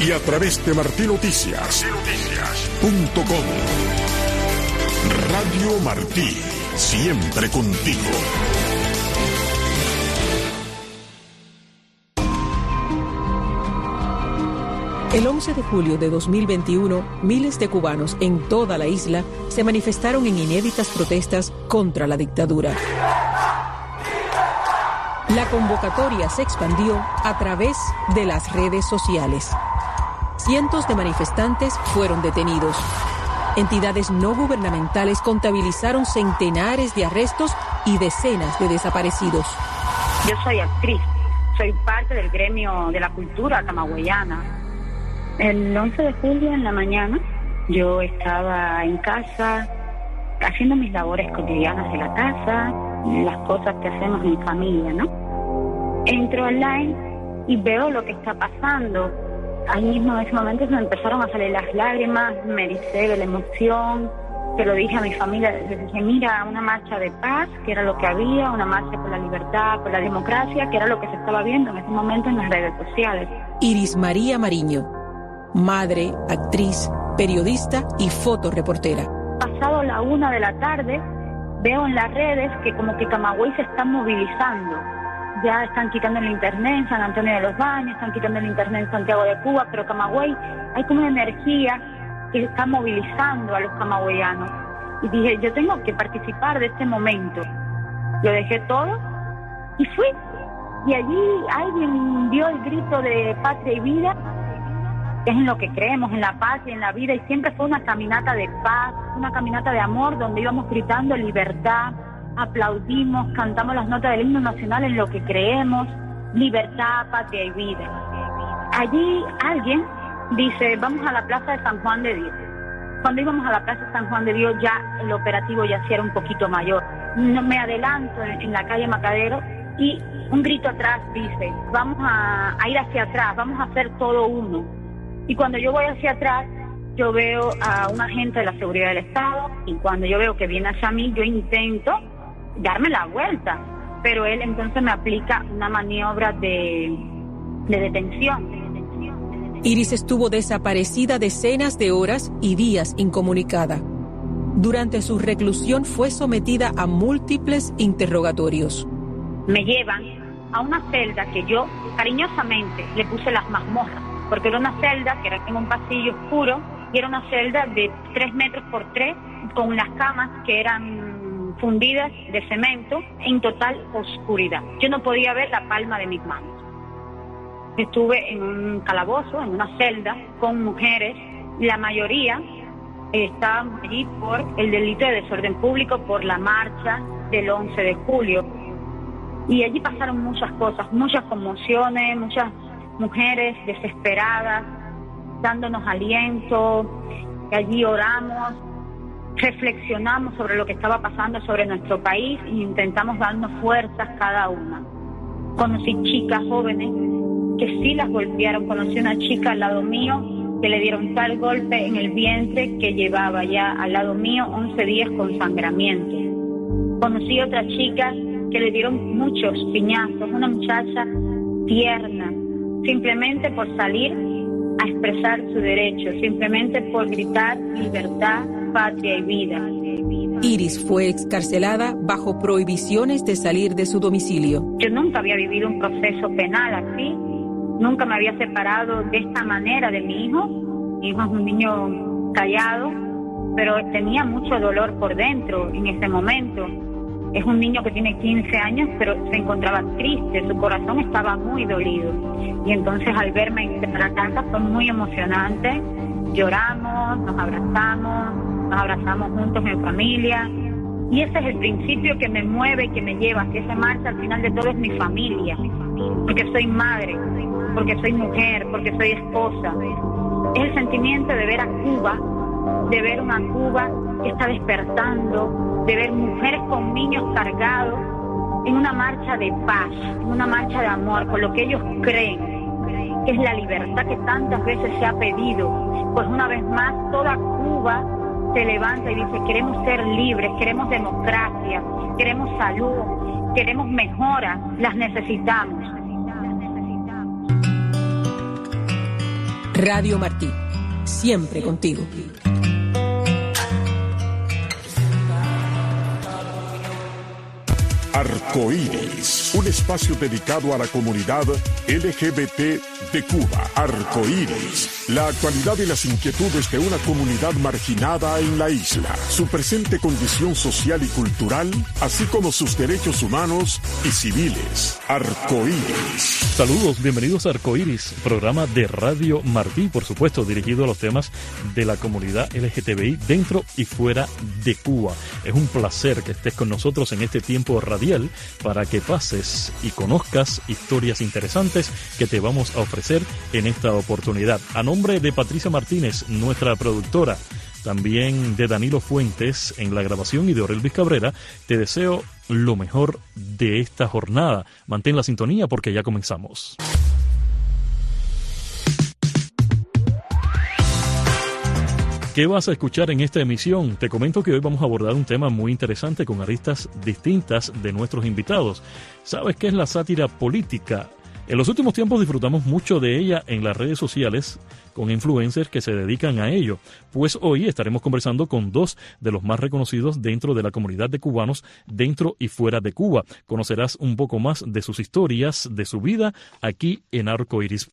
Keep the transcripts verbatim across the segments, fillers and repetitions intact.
y a través de martí noticias punto com. Radio Martí, siempre contigo. El once de julio de dos mil veintiuno, miles de cubanos en toda la isla se manifestaron en inéditas protestas contra la dictadura. La convocatoria se expandió a través de las redes sociales. Cientos de manifestantes fueron detenidos. Entidades no gubernamentales contabilizaron centenares de arrestos y decenas de desaparecidos. Yo soy actriz, soy parte del gremio de la cultura camagüeyana. El once de julio en la mañana yo estaba en casa haciendo mis labores cotidianas de la casa, las cosas que hacemos en familia, ¿no? Entro online y veo lo que está pasando. Ahí mismo en ese momento se me empezaron a salir las lágrimas, me ericé de la emoción, se lo dije a mi familia, les dije, mira, una marcha de paz, que era lo que había, una marcha por la libertad, por la democracia, que era lo que se estaba viendo en ese momento en las redes sociales. Iris María Mariño, madre, actriz, periodista y fotoreportera. Pasado la una de la tarde, veo en las redes que como que Camagüey se está movilizando. Ya están quitando el internet en San Antonio de los Baños, están quitando el internet en Santiago de Cuba, pero Camagüey, hay como una energía que está movilizando a los camagüeyanos. Y dije, yo tengo que participar de este momento. Lo dejé todo y fui. Y allí alguien dio el grito de patria y vida, que es en lo que creemos, en la patria, en la vida, y siempre fue una caminata de paz, una caminata de amor, donde íbamos gritando libertad, aplaudimos, cantamos las notas del himno nacional en lo que creemos, libertad, patria y vida. Allí alguien dice, vamos a la plaza de San Juan de Dios. Cuando íbamos a la plaza de San Juan de Dios ya el operativo ya sí era un poquito mayor. No me adelanto en, en la calle Macadero y un grito atrás dice, vamos a, a ir hacia atrás, vamos a hacer todo uno. Y cuando yo voy hacia atrás, yo veo a un agente de la seguridad del Estado, y cuando yo veo que viene hacia mí, yo intento darme la vuelta, pero él entonces me aplica una maniobra de, de detención. Iris estuvo desaparecida decenas de horas y días incomunicada. Durante su reclusión fue sometida a múltiples interrogatorios. Me llevan a una celda que yo cariñosamente le puse las mazmorras, porque era una celda que era en un pasillo oscuro y era una celda de tres metros por tres con unas camas que eran fundidas de cemento en total oscuridad. Yo no podía ver la palma de mis manos. Estuve en un calabozo, en una celda, con mujeres. La mayoría estaban allí por el delito de desorden público, por la marcha del once de julio. Y allí pasaron muchas cosas, muchas conmociones, muchas mujeres desesperadas, dándonos aliento. Allí oramos, reflexionamos sobre lo que estaba pasando sobre nuestro país e intentamos darnos fuerzas cada una. Conocí chicas jóvenes que sí las golpearon. Conocí una chica al lado mío que le dieron tal golpe en el vientre que llevaba ya al lado mío once días con sangramiento. Conocí otra chica que le dieron muchos piñazos, una muchacha tierna, simplemente por salir a expresar su derecho, simplemente por gritar libertad, patria y vida. Iris fue excarcelada bajo prohibiciones de salir de su domicilio. Yo nunca había vivido un proceso penal así, nunca me había separado de esta manera de mi hijo. Mi hijo es un niño callado, pero tenía mucho dolor por dentro en ese momento. Es un niño que tiene quince años, pero se encontraba triste, su corazón estaba muy dolido. Y entonces al verme en la casa fue muy emocionante. Lloramos, nos abrazamos, nos abrazamos juntos en familia. Y ese es el principio que me mueve y que me lleva hacia esa marcha. Al final de todo es mi familia, porque soy madre, porque soy mujer, porque soy esposa. Es el sentimiento de ver a Cuba, de ver una Cuba que está despertando, de ver mujeres con niños cargados en una marcha de paz, en una marcha de amor, por lo que ellos creen que es la libertad que tantas veces se ha pedido. Pues una vez más toda Cuba se levanta y dice, queremos ser libres, queremos democracia, queremos salud, queremos mejora, las necesitamos. Radio Martí, siempre contigo. Arcoíris, un espacio dedicado a la comunidad L G B T de Cuba. Arcoíris, la actualidad y las inquietudes de una comunidad marginada en la isla, su presente condición social y cultural, así como sus derechos humanos y civiles. Arcoíris. Saludos, bienvenidos a Arcoíris, programa de Radio Martí, por supuesto, dirigido a los temas de la comunidad L G T B I dentro y fuera de Cuba. Es un placer que estés con nosotros en este tiempo radial para que pases y conozcas historias interesantes que te vamos a ofrecer en esta oportunidad. A nombre de Patricia Martínez, nuestra productora, también de Danilo Fuentes en la grabación y de Orelvis Cabrera, te deseo lo mejor de esta jornada. Mantén la sintonía porque ya comenzamos. ¿Qué vas a escuchar en esta emisión? Te comento que hoy vamos a abordar un tema muy interesante con aristas distintas de nuestros invitados. ¿Sabes qué es la sátira política? En los últimos tiempos disfrutamos mucho de ella en las redes sociales con influencers que se dedican a ello. Pues hoy estaremos conversando con dos de los más reconocidos dentro de la comunidad de cubanos dentro y fuera de Cuba. Conocerás un poco más de sus historias, de su vida, aquí en Arcoíris.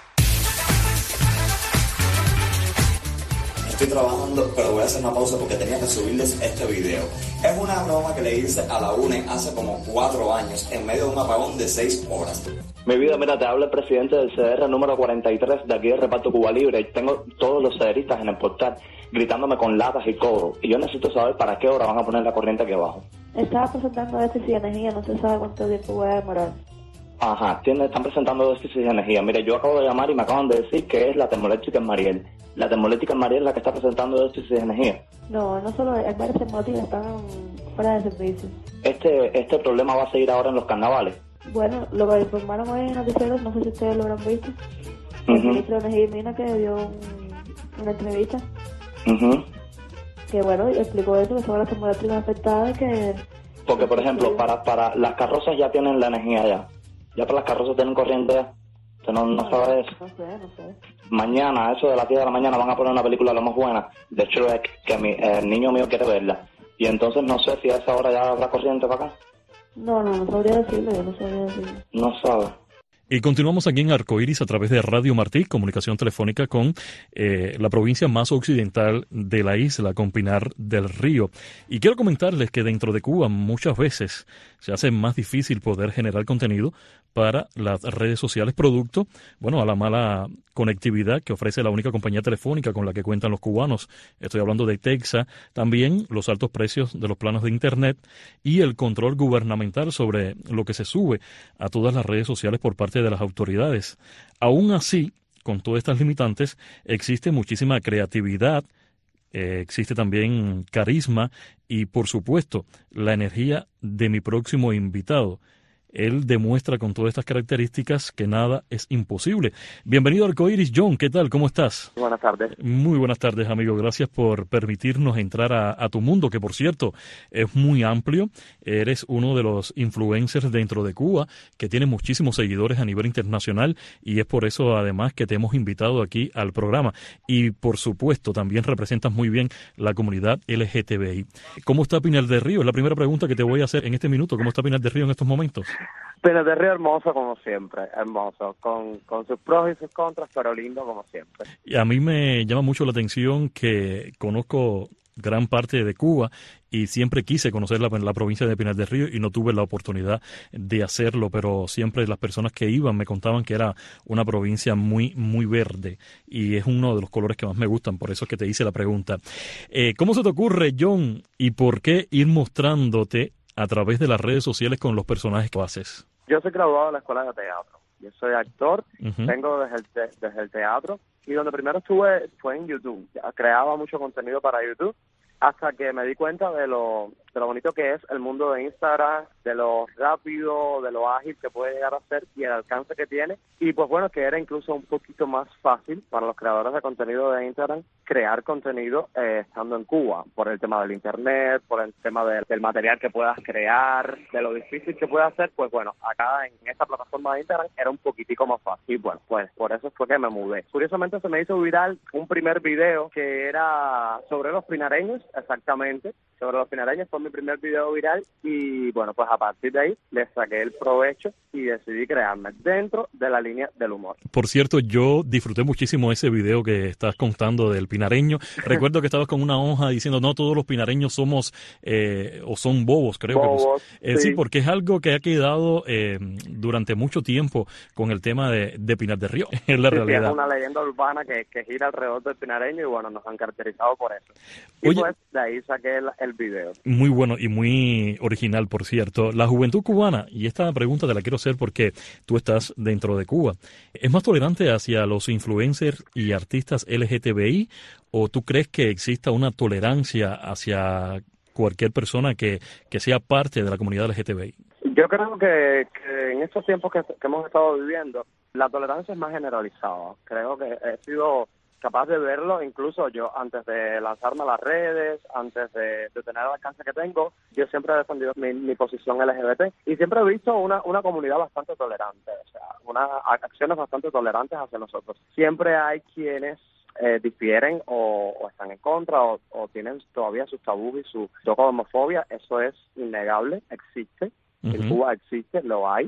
Estoy trabajando, pero voy a hacer una pausa porque tenía que subirles este video. Es una broma que le hice a la U N E hace como cuatro años, en medio de un apagón de seis horas. Mi vida, mira, te habla el presidente del C D R número cuarenta y tres de aquí de Reparto Cuba Libre. Y tengo todos los cederistas en el portal gritándome con latas y cobro. Y yo necesito saber para qué hora van a poner la corriente aquí abajo. Estaba presentando déficit de energía, no se sabe cuánto tiempo voy a demorar. Ajá, tiene, están presentando déficit de energía. Mire, yo acabo de llamar y me acaban de decir que es la termoeléctrica en Mariel. La termoeléctrica en Mariel es la que está presentando déficit de energía. No, no solo, hay varias termoeléctricas que están fuera de servicio. Este, este problema va a seguir ahora en los carnavales. Bueno, lo que informaron hoy en noticieros, no sé si ustedes lo habrán visto, el Uh-huh. ministro de Energía y Minas que dio un, una entrevista, Uh-huh. que bueno, explicó eso, que son las termoeléctricas afectadas, que... Porque, por ejemplo, para, para las carrozas ya tienen la energía ya. Ya para las carrozas tienen corriente ya. Usted no, no sabe eso. No sé, no sé. Mañana, a eso de las diez de la mañana, van a poner una película lo más buena de Shrek, que mi, eh, el niño mío quiere verla. Y entonces no sé si a esa hora ya habrá corriente para acá. No, no, no sabría decirlo, yo no sabría decirlo. No sabe. Y continuamos aquí en Arcoíris a través de Radio Martí, comunicación telefónica con eh, la provincia más occidental de la isla, con Pinar del Río. Y quiero comentarles que dentro de Cuba muchas veces se hace más difícil poder generar contenido para las redes sociales, producto, bueno, a la mala conectividad que ofrece la única compañía telefónica con la que cuentan los cubanos. Estoy hablando de Texas, también los altos precios de los planos de Internet y el control gubernamental sobre lo que se sube a todas las redes sociales por parte de las autoridades. Aún así, con todas estas limitantes, existe muchísima creatividad, eh, existe también carisma y, por supuesto, la energía de mi próximo invitado. Él demuestra con todas estas características que nada es imposible. Bienvenido a Arcoíris, John. ¿Qué tal? ¿Cómo estás? Buenas tardes. Muy buenas tardes, amigo. Gracias por permitirnos entrar a, a tu mundo, que por cierto es muy amplio. Eres uno de los influencers dentro de Cuba, que tiene muchísimos seguidores a nivel internacional y es por eso además que te hemos invitado aquí al programa. Y por supuesto también representas muy bien la comunidad L G T B I. ¿Cómo está Pinar del Río? Es la primera pregunta que te voy a hacer en este minuto. ¿Cómo está Pinar del Río en estos momentos? Pinar del Río hermoso como siempre, hermoso, con, con sus pros y sus contras, pero lindo como siempre. Y a mí me llama mucho la atención que conozco gran parte de Cuba y siempre quise conocer la, la provincia de Pinar del Río y no tuve la oportunidad de hacerlo, pero siempre las personas que iban me contaban que era una provincia muy, muy verde y es uno de los colores que más me gustan, por eso es que te hice la pregunta. Eh, ¿Cómo se te ocurre, John, y por qué ir mostrándote a través de las redes sociales con los personajes que haces? Yo soy graduado de la escuela de teatro. Yo soy actor, Uh-huh. vengo desde el, te- desde el teatro y donde primero estuve fue en YouTube. Ya creaba mucho contenido para YouTube hasta que me di cuenta de lo de lo bonito que es el mundo de Instagram, de lo rápido, de lo ágil que puede llegar a ser y el alcance que tiene. Y pues bueno, que era incluso un poquito más fácil para los creadores de contenido de Instagram crear contenido eh, estando en Cuba, por el tema del internet, por el tema de, del material que puedas crear, de lo difícil que puede hacer. Pues bueno, acá en esta plataforma de Instagram era un poquitico más fácil. Y bueno, pues por eso fue que me mudé. Curiosamente se me hizo viral un primer video que era sobre los pinareños, exactamente, sobre los pinareños, fue mi primer video viral y bueno, pues a partir de ahí le saqué el provecho y decidí crearme dentro de la línea del humor. Por cierto, yo disfruté muchísimo ese video que estás contando del pinareño. Recuerdo que estabas con una hoja diciendo, no todos los pinareños somos eh, o son bobos, creo bobos, que eh, sí. sí, porque es algo que ha quedado eh, durante mucho tiempo con el tema de, de Pinar del Río, es la sí, realidad. Sí, es una leyenda urbana que, que gira alrededor del pinareño y bueno, nos han caracterizado por eso. Y Oye, pues de ahí saqué el, el video. Muy bueno y muy original, por cierto. La juventud cubana, y esta pregunta te la quiero hacer porque tú estás dentro de Cuba, ¿es más tolerante hacia los influencers y artistas L G T B I o tú crees que exista una tolerancia hacia cualquier persona que, que sea parte de la comunidad L G T B I? Yo creo que, que en estos tiempos que, que hemos estado viviendo, la tolerancia es más generalizada. Creo que he sido capaz de verlo, incluso yo antes de lanzarme a las redes, antes de, de tener el alcance que tengo, yo siempre he defendido mi, mi posición L G B T y siempre he visto una, una comunidad bastante tolerante, o sea, unas acciones bastante tolerantes hacia nosotros. Siempre hay quienes eh, difieren o, o están en contra o, o tienen todavía sus tabús y su toque de homofobia, eso es innegable, existe, uh-huh. En Cuba existe, lo hay.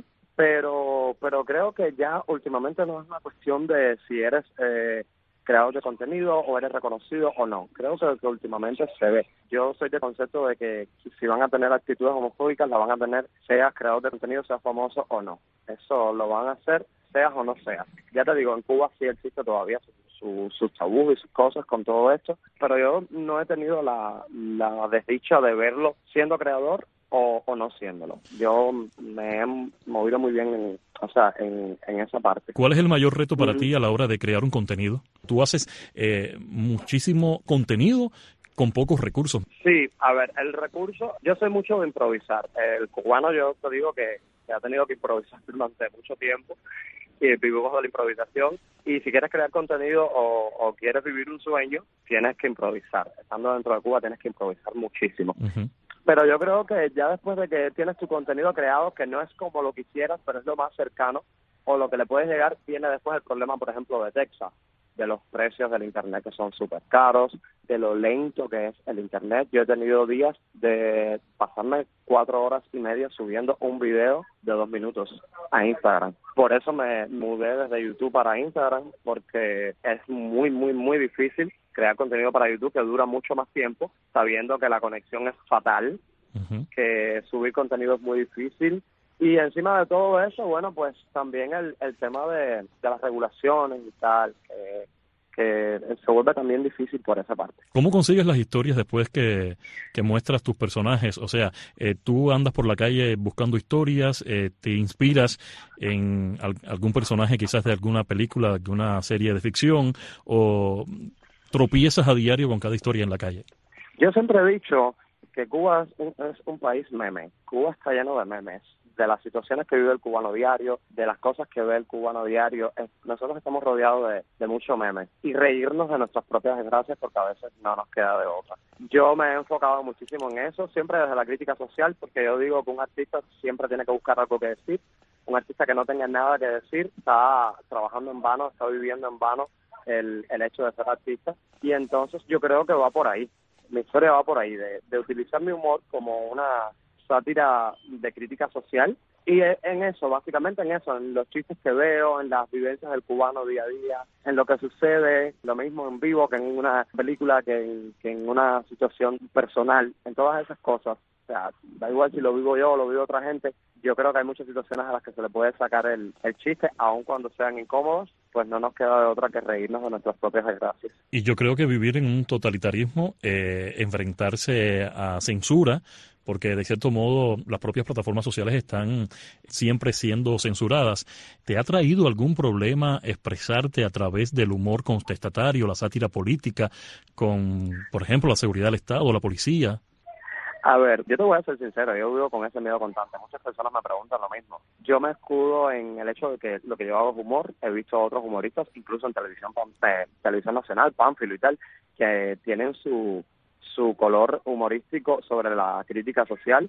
Pero pero creo que ya últimamente no es una cuestión de si eres eh, creador de contenido o eres reconocido o no. Creo que, que últimamente se ve. Yo soy de concepto de que si van a tener actitudes homofóbicas, la van a tener seas creador de contenido, seas famoso o no. Eso lo van a hacer, seas o no seas. Ya te digo, en Cuba sí existe todavía sus su, su tabús y sus cosas con todo esto, pero yo no he tenido la, la desdicha de verlo siendo creador o, o no siéndolo. Yo me he movido muy bien en, o sea, en, en esa parte. ¿Cuál es el mayor reto para uh-huh. ti a la hora de crear un contenido? Tú haces eh, muchísimo contenido con pocos recursos. Sí, a ver, el recurso, yo soy mucho de improvisar. El cubano, yo te digo que, que ha tenido que improvisar durante mucho tiempo y vivimos de la improvisación. Y si quieres crear contenido o, o quieres vivir un sueño, tienes que improvisar. Estando dentro de Cuba tienes que improvisar muchísimo. Uh-huh. Pero yo creo que ya después de que tienes tu contenido creado, que no es como lo quisieras, pero es lo más cercano, o lo que le puedes llegar, viene después el problema, por ejemplo, de Texas, de los precios del Internet que son súper caros, de lo lento que es el Internet. Yo he tenido días de pasarme cuatro horas y media subiendo un video de dos minutos a Instagram. Por eso me mudé desde YouTube para Instagram, porque es muy, muy, muy difícil crear contenido para YouTube que dura mucho más tiempo, sabiendo que la conexión es fatal, uh-huh. que subir contenido es muy difícil. Y encima de todo eso, bueno, pues también el, el tema de, de las regulaciones y tal, que, que se vuelve también difícil por esa parte. ¿Cómo consigues las historias después que, que muestras tus personajes? O sea, eh, tú andas por la calle buscando historias, eh, te inspiras en al, algún personaje quizás de alguna película, de alguna serie de ficción, o tropiezas a diario con cada historia en la calle. Yo siempre he dicho que Cuba es un, es un país meme. Cuba está lleno de memes, de las situaciones que vive el cubano diario, de las cosas que ve el cubano diario. Es, nosotros estamos rodeados de, de mucho meme y reírnos de nuestras propias desgracias porque a veces no nos queda de otra. Yo me he enfocado muchísimo en eso, siempre desde la crítica social, porque yo digo que un artista siempre tiene que buscar algo que decir. Un artista que no tenga nada que decir está trabajando en vano, está viviendo en vano el, el hecho de ser artista. Y entonces yo creo que va por ahí. Mi historia va por ahí, de, de utilizar mi humor como una sátira de crítica social, y en eso, básicamente en eso, en los chistes que veo, en las vivencias del cubano día a día, en lo que sucede, lo mismo en vivo que en una película, que en, que en una situación personal, en todas esas cosas. O sea, da igual si lo vivo yo o lo vive otra gente, yo creo que hay muchas situaciones a las que se le puede sacar el, el chiste, aun cuando sean incómodos, pues no nos queda de otra que reírnos de nuestras propias desgracias. Y yo creo que vivir en un totalitarismo, eh, enfrentarse a censura, porque de cierto modo las propias plataformas sociales están siempre siendo censuradas. ¿Te ha traído algún problema expresarte a través del humor contestatario, la sátira política, con, por ejemplo, la seguridad del Estado o la policía? A ver, yo te voy a ser sincero, yo vivo con ese miedo constante. Muchas personas me preguntan lo mismo. Yo me escudo en el hecho de que lo que yo hago es humor. He visto a otros humoristas, incluso en televisión, eh, televisión nacional, Pánfilo y tal, que tienen su, su color humorístico sobre la crítica social.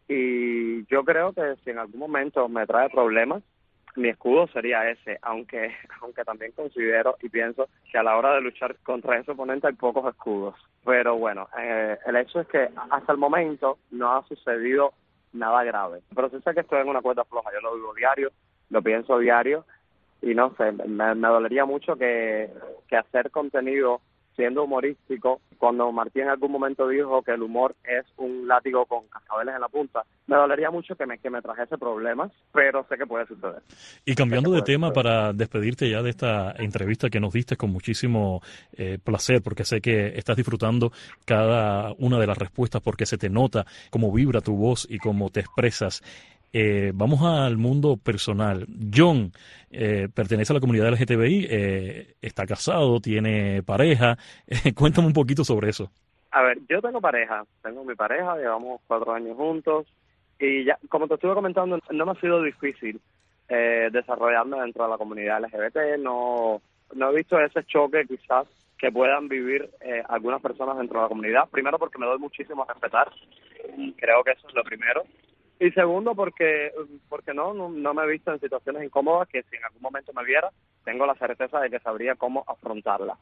Y yo creo que si en algún momento me trae problemas, mi escudo sería ese, aunque aunque también considero y pienso que a la hora de luchar contra ese oponente hay pocos escudos. Pero bueno, eh, el hecho es que hasta el momento no ha sucedido nada grave. Pero sí sé que estoy en una cuerda floja, yo lo vivo diario, lo pienso diario, y no sé, me, me dolería mucho que, que hacer contenido siendo humorístico, cuando Martí en algún momento dijo que el humor es un látigo con cascabeles en la punta, me dolería mucho que me, que me trajese problemas, pero sé que puede suceder. Y cambiando de tema suceder. Para despedirte ya de esta entrevista que nos diste con muchísimo eh, placer, porque sé que estás disfrutando cada una de las respuestas, porque se te nota cómo vibra tu voz y cómo te expresas. Eh, vamos al mundo personal. John eh, pertenece a la comunidad L G T B I, eh, está casado, tiene pareja. Eh, cuéntame un poquito sobre eso. A ver, yo tengo pareja, tengo mi pareja, llevamos cuatro años juntos y ya, como te estuve comentando, no me ha sido difícil eh, desarrollarme dentro de la comunidad L G B T. No, no he visto ese choque quizás que puedan vivir eh, algunas personas dentro de la comunidad. Primero porque me doy muchísimo a respetar y creo que eso es lo primero. Y segundo, porque porque no, no no me he visto en situaciones incómodas que si en algún momento me viera, tengo la certeza de que sabría cómo afrontarla.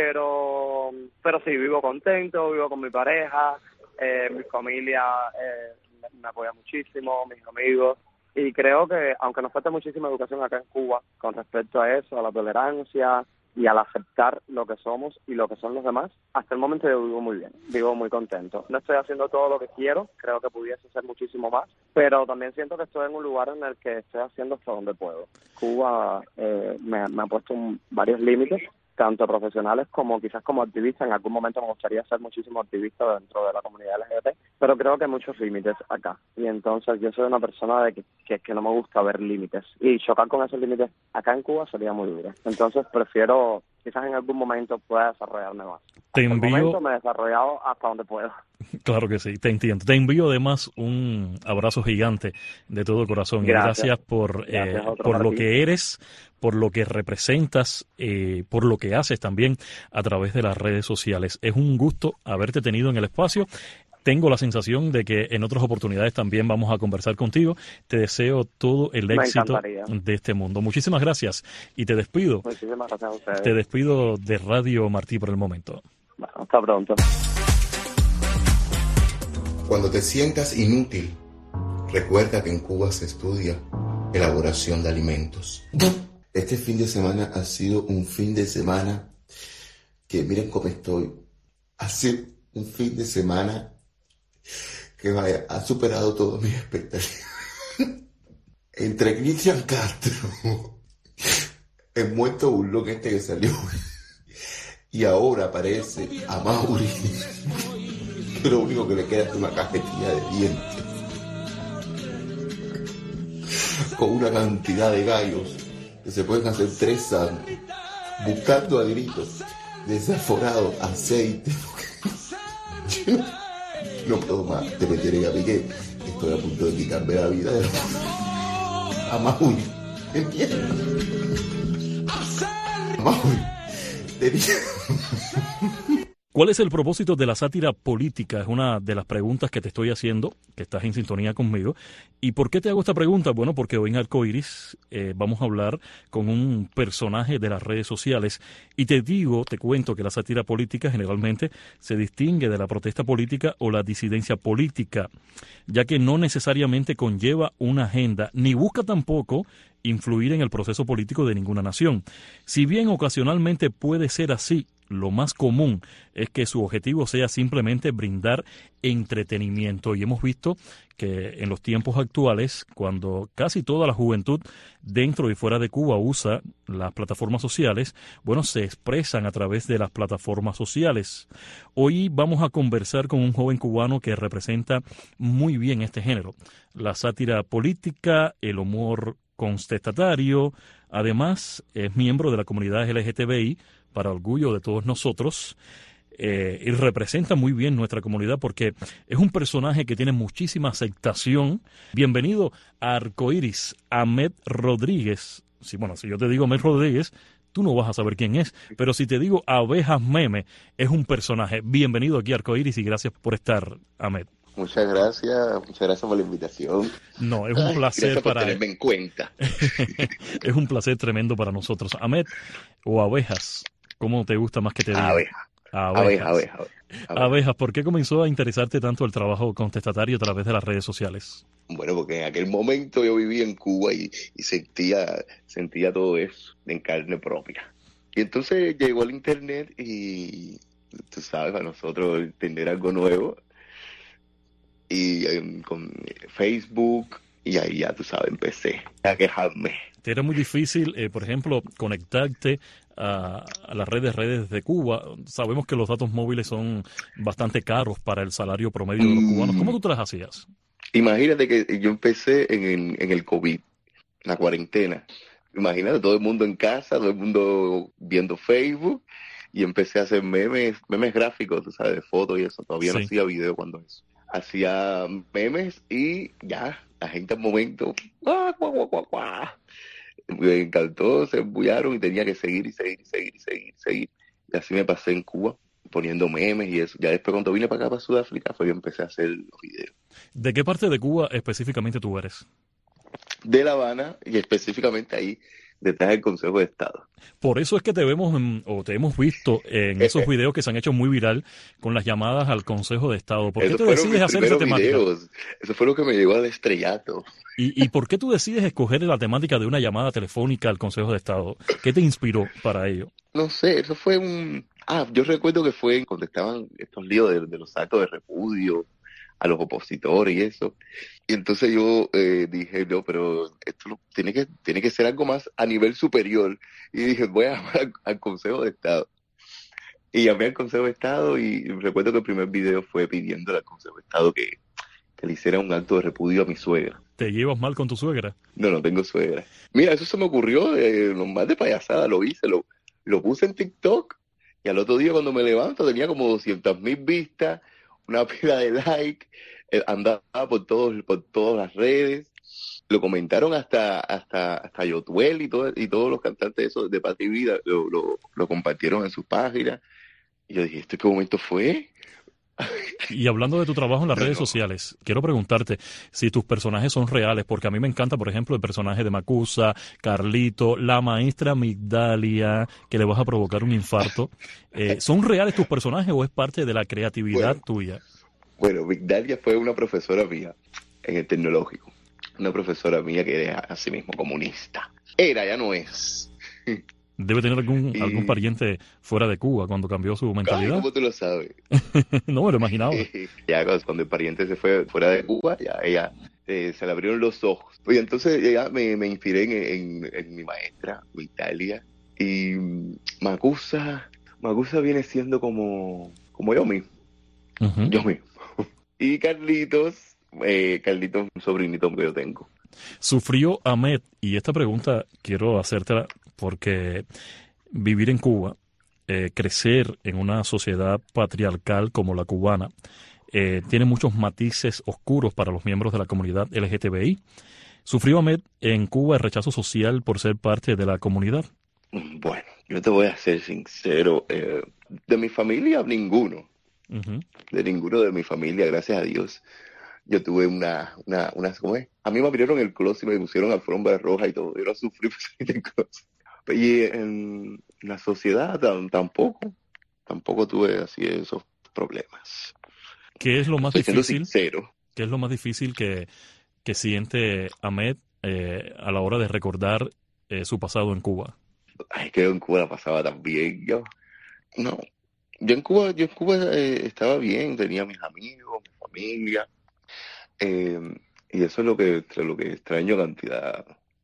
Pero pero sí, vivo contento, vivo con mi pareja, eh, mi familia eh, me, me apoya muchísimo, mis amigos. Y creo que, aunque nos falta muchísima educación acá en Cuba con respecto a eso, a la tolerancia y al aceptar lo que somos y lo que son los demás, hasta el momento yo vivo muy bien, vivo muy contento. No estoy haciendo todo lo que quiero, creo que pudiese ser muchísimo más, pero también siento que estoy en un lugar en el que estoy haciendo hasta donde puedo. Cuba eh, me, me ha puesto un, varios límites, tanto profesionales como quizás como activista. En algún momento me gustaría ser muchísimo activista dentro de la comunidad L G B T, pero creo que hay muchos límites acá. Y entonces yo soy una persona de que, que, que no me gusta ver límites. Y chocar con esos límites acá en Cuba sería muy duro. Entonces prefiero, quizás en algún momento pueda desarrollarme más. Te hasta envío... el momento me he desarrollado hasta donde puedo. Claro que sí, te entiendo. Te envío además un abrazo gigante de todo corazón. Gracias. Y gracias por, gracias, eh, por lo que eres, por lo que representas, eh, por lo que haces también a través de las redes sociales. Es un gusto haberte tenido en el espacio. Tengo la sensación de que en otras oportunidades también vamos a conversar contigo. Te deseo todo el éxito de este mundo. Muchísimas gracias y te despido. Muchísimas gracias a ustedes. Te despido de Radio Martí por el momento. Bueno, hasta pronto. Cuando te sientas inútil, recuerda que en Cuba se estudia elaboración de alimentos. Este fin de semana ha sido un fin de semana que miren cómo estoy. Ha sido un fin de semana que vaya, ha superado todas mis expectativas. Entre Cristian Castro, el muerto burlón este que salió, y ahora aparece Amaury. Lo único que le queda es una cajetilla de dientes con una cantidad de gallos que se pueden hacer tres sándwiches, buscando a gritos desaforado aceite. Yo no, no puedo más, te meteré en a mí que estoy a punto de quitarme la vida de la... Amaury, ¿entiendes? Amaury, tenía... ¿Cuál es el propósito de la sátira política? Es una de las preguntas que te estoy haciendo, que estás en sintonía conmigo. ¿Y por qué te hago esta pregunta? Bueno, porque hoy en Arcoiris eh, vamos a hablar con un personaje de las redes sociales. Y te digo, te cuento que la sátira política generalmente se distingue de la protesta política o la disidencia política, ya que no necesariamente conlleva una agenda, ni busca tampoco influir en el proceso político de ninguna nación. Si bien ocasionalmente puede ser así, lo más común es que su objetivo sea simplemente brindar entretenimiento. Y hemos visto que en los tiempos actuales, cuando casi toda la juventud dentro y fuera de Cuba usa las plataformas sociales, bueno, se expresan a través de las plataformas sociales. Hoy vamos a conversar con un joven cubano que representa muy bien este género, la sátira política, el humor contestatario. Además, es miembro de la comunidad L G T B I, para orgullo de todos nosotros. eh, y representa muy bien nuestra comunidad porque es un personaje que tiene muchísima aceptación. Bienvenido a Arcoíris, Ahmed Rodríguez. Sí, bueno, si yo te digo Ahmed Rodríguez, tú no vas a saber quién es, pero si te digo Abejas Meme, es un personaje. Bienvenido aquí a Arcoíris y gracias por estar, Ahmed. Muchas gracias, muchas gracias por la invitación. No, es un placer. Gracias por para tenerme en cuenta. Es un placer tremendo para nosotros. Ahmed, o Abejas, ¿cómo te gusta más que te diga? Abejas. Abejas. Abejas, abejas. Abejas, ¿por qué comenzó a interesarte tanto el trabajo contestatario a través de las redes sociales? Bueno, porque en aquel momento yo vivía en Cuba y, y sentía, sentía todo eso en carne propia. Y entonces llegó el internet y, tú sabes, para nosotros entender algo nuevo. Y um, con Facebook, y ahí ya, tú sabes, empecé a quejarme. ¿Te era muy difícil, eh, por ejemplo, conectarte a, a las redes redes de Cuba? Sabemos que los datos móviles son bastante caros para el salario promedio de los Mm. cubanos. ¿Cómo tú te las hacías? Imagínate que yo empecé en el, en el COVID, la cuarentena. Imagínate, todo el mundo en casa, todo el mundo viendo Facebook, y empecé a hacer memes, memes gráficos, tú sabes, de fotos y eso. Todavía no Sí. hacía video cuando eso. Hacía memes y ya, la gente al momento, ¡guau, guau, guau, guau, guau! Me encantó, se embullaron y tenía que seguir y seguir y seguir y seguir y seguir. Y así me pasé en Cuba, poniendo memes y eso. Ya después cuando vine para acá, para Sudáfrica, fue que empecé a hacer los videos. ¿De qué parte de Cuba específicamente tú eres? De La Habana y específicamente ahí, detrás del Consejo de Estado. Por eso es que te vemos en- o te hemos visto en esos videos que se han hecho muy viral con las llamadas al Consejo de Estado. ¿Por qué Esos te fueron decides mis hacer esa primeros temática? videos. Eso fue lo que me llevó al estrellato. ¿Y, y por qué tú decides escoger la temática de una llamada telefónica al Consejo de Estado? ¿Qué te inspiró para ello? No sé, eso fue un... Ah, yo recuerdo que fue cuando estaban estos líos de, de los actos de repudio a los opositores y eso. Y entonces yo eh, dije, no, pero esto lo- tiene que, tiene que ser algo más a nivel superior. Y dije, voy a llamar al, al Consejo de Estado. Y llamé al Consejo de Estado y recuerdo que el primer video fue pidiéndole al Consejo de Estado que, que le hiciera un acto de repudio a mi suegra. ¿Te llevas mal con tu suegra? No, no tengo suegra. Mira, eso se me ocurrió, eh, lo más de payasada, lo hice, lo, lo puse en TikTok y al otro día cuando me levanto tenía como doscientas mil vistas, una pila de like, eh, andaba por todos, por todas las redes, lo comentaron hasta hasta hasta Yotuel y todo, y todos los cantantes de esos de Patria y Vida lo, lo, lo compartieron en sus páginas. Y yo dije, ¿esto qué momento fue? Y hablando de tu trabajo en las No, redes no. sociales, quiero preguntarte si tus personajes son reales, porque a mí me encanta, por ejemplo, el personaje de Macusa, Carlito, la maestra Migdalia, que le vas a provocar un infarto. Eh, ¿Son reales tus personajes o es parte de la creatividad Bueno. tuya? Bueno, Migdalia fue una profesora mía en el tecnológico. Una profesora mía que era así mismo comunista. Era, ya no es. Debe tener algún, Y- algún pariente fuera de Cuba cuando cambió su Ay, mentalidad. ¿cómo tú lo sabes? No me lo imaginaba. Ya cuando cuando el pariente se fue fuera de Cuba, ya ella eh, se le abrieron los ojos. Y entonces ya me, me inspiré en, en, en mi maestra, Migdalia. Y mm, Macusa, Macusa viene siendo como, como yo mismo, Ujú. yo mismo. Y Carlitos, eh, Carlitos es un sobrinito que yo tengo. Sufrió Ahmed, y esta pregunta quiero hacértela porque vivir en Cuba, eh, crecer en una sociedad patriarcal como la cubana, eh, tiene muchos matices oscuros para los miembros de la comunidad L G T B I. ¿Sufrió Ahmed en Cuba el rechazo social por ser parte de la comunidad? Bueno, yo te voy a ser sincero, eh, de mi familia ninguno, Ujú. de ninguno de mi familia, gracias a Dios. Yo tuve una, una, una, ¿cómo es? A mí me abrieron el closet y me pusieron alfombra roja y todo. Yo no sufrí por salir del closet. Y en la sociedad tam- tampoco, tampoco tuve así esos problemas. ¿Qué es lo más Estoy siendo difícil? sincero. ¿Qué es lo más difícil que, que siente Ahmed eh, a la hora de recordar eh, su pasado en Cuba? Ay, que en Cuba la pasaba tan bien. Yo, no, yo en Cuba, yo en Cuba eh, estaba bien, tenía mis amigos, mi familia. Eh, y eso es lo que, lo que extraño cantidad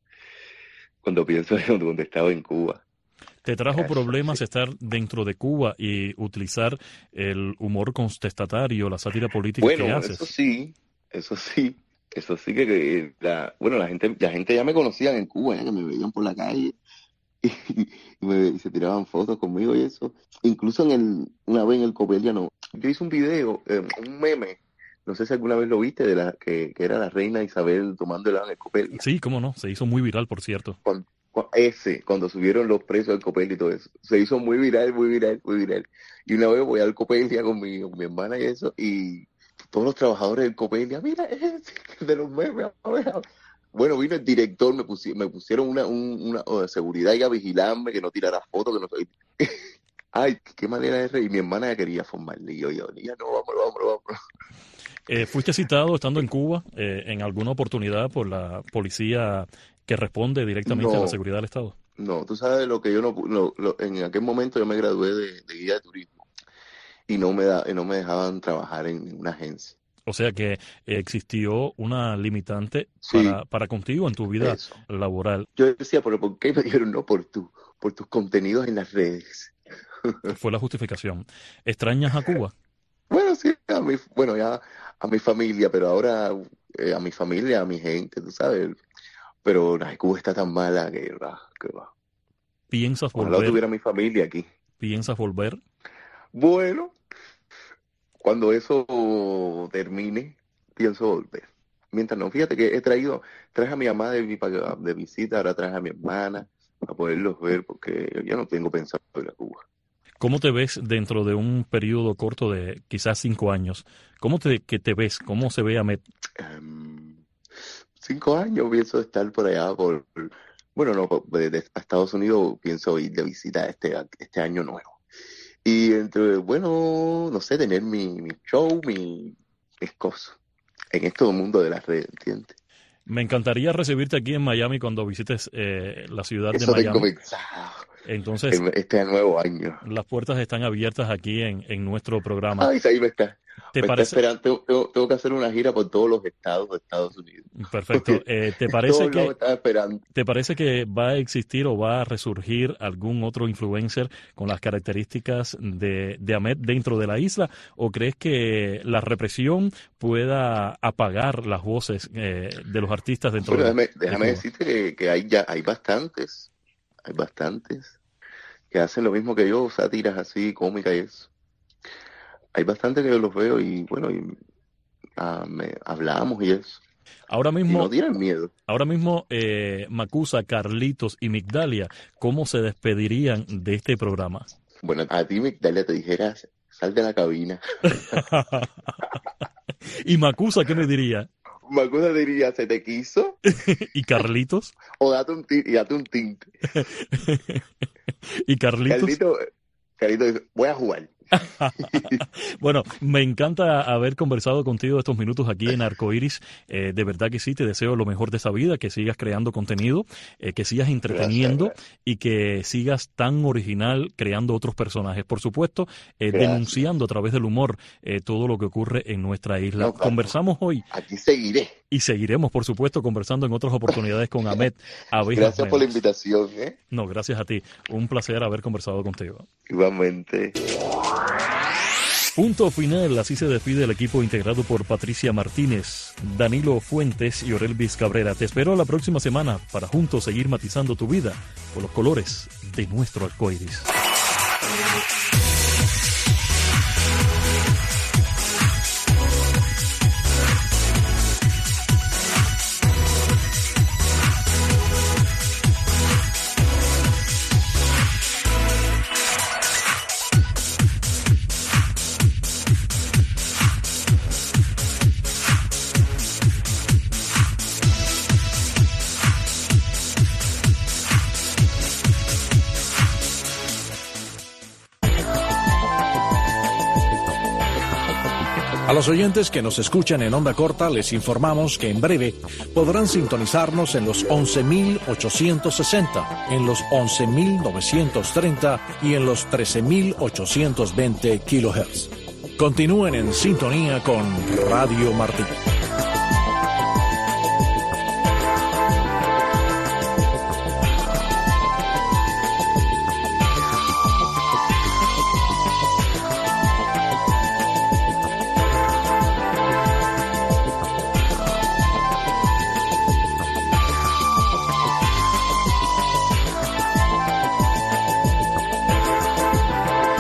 cuando pienso en donde estaba en Cuba. ¿Te trajo Eso, problemas sí. estar dentro de Cuba y utilizar el humor contestatario, la sátira política Bueno, que haces? eso sí, eso sí, eso sí que, que la, bueno, la gente, la gente ya me conocía en Cuba, ya que me veían por la calle y, y, me, y se tiraban fotos conmigo y eso. Incluso en el, una vez en el Copeliano, yo hice un video, eh, un meme, no sé si alguna vez lo viste, de la que, que era la reina Isabel tomando helado en el Copelia. Sí, cómo no, se hizo muy viral, por cierto. Cuando, ese, cuando subieron los precios del Copelia y todo eso, se hizo muy viral, muy viral, muy viral. Y una vez voy al Copelia con mi, con mi hermana y eso, y todos los trabajadores del Copelia, mira, ese de los memes, a ver, a ver. Bueno, vino el director, me, pusi, me pusieron una, un, una oh, de seguridad y a vigilarme, que no tirara fotos, que no... Ay, qué manera de reír. Mi hermana ya quería formarle, y yo, yo, ya no, vámonos, vámonos, vámonos. Eh, ¿Fuiste citado estando en Cuba eh, en alguna oportunidad por la policía que responde directamente no, a la seguridad del Estado? No, tú sabes lo que yo no... Lo, lo, en aquel momento yo me gradué de, de guía de turismo y no me, da, no me dejaban trabajar en una agencia. O sea que eh, existió una limitante sí, para, para contigo en tu vida eso. laboral. Yo decía, ¿pero por qué me dijeron no? Por, tu, por tus contenidos en las redes. Fue la justificación. ¿Extrañas a Cuba? Bueno, sí, a mi, bueno, ya a mi familia, pero ahora eh, a mi familia, a mi gente, tú sabes. Pero la Cuba está tan mala que va, que va. ¿Piensas volver? Ojalá tuviera mi familia aquí. ¿Piensas volver? Bueno, cuando eso termine, pienso volver. Mientras no, fíjate que he traído, traje a mi mamá de, de visita, ahora traje a mi hermana a poderlos ver, porque yo no tengo pensado ir a Cuba. ¿Cómo te ves dentro de un periodo corto de quizás cinco años? ¿Cómo te, que te ves? ¿Cómo se ve Ahmed? Um, cinco años pienso estar por allá, por bueno, no, de, de, a Estados Unidos pienso ir de visita este, este año nuevo. Y entre, bueno, no sé, tener mi, mi show, mi, mis cosas en este mundo de las redes, ¿entiendes? Me encantaría recibirte aquí en Miami cuando visites eh, la ciudad Eso de Miami. Tengo pensado. Entonces, este nuevo año. Las puertas están abiertas aquí en, en nuestro programa. Ay, ahí me está. ¿Te me parece? Está tengo, tengo, tengo que hacer una gira por todos los estados de Estados Unidos. Perfecto. Eh, ¿te parece que esperando. te parece que va a existir o va a resurgir algún otro influencer con las características de, de Ahmed dentro de la isla? ¿O crees que la represión pueda apagar las voces eh, de los artistas dentro bueno, de, déjame, de déjame decirte que, que hay ya hay bastantes, hay bastantes que hacen lo mismo que yo, sátiras así, cómicas y eso. Hay bastante que yo los veo y bueno, y, uh, me, hablamos y eso. Ahora mismo, y no tienen miedo. Ahora mismo, eh, Macusa, Carlitos y Migdalia, ¿cómo se despedirían de este programa? Bueno, a ti, Migdalia, te dijeras, sal de la cabina. ¿Y Macusa qué me diría? Macusa diría, ¿se te quiso? ¿Y Carlitos? O date un, t- y date un tinte. ¿Y Carlitos? Carlitos, Carlitos dice, voy a jugar. Bueno, me encanta haber conversado contigo estos minutos aquí en Arcoiris. Eh, de verdad que sí, te deseo lo mejor de esa vida, que sigas creando contenido, eh, que sigas entreteniendo gracias, gracias. y que sigas tan original creando otros personajes. Por supuesto, eh, denunciando a través del humor eh, todo lo que ocurre en nuestra isla. No, claro. Conversamos hoy. Aquí seguiré. Y seguiremos, por supuesto, conversando en otras oportunidades con Ahmed. Gracias Menos. por la invitación. ¿eh? No, gracias a ti. Un placer haber conversado contigo. Igualmente. Punto final, así se despide el equipo integrado por Patricia Martínez, Danilo Fuentes y Orelvis Cabrera. Te espero la próxima semana para juntos seguir matizando tu vida con los colores de nuestro arcoíris. A los oyentes que nos escuchan en onda corta les informamos que en breve podrán sintonizarnos en los once mil ochocientos sesenta, en los once mil novecientos treinta y en los trece mil ochocientos veinte kilohertz. Continúen en sintonía con Radio Martí.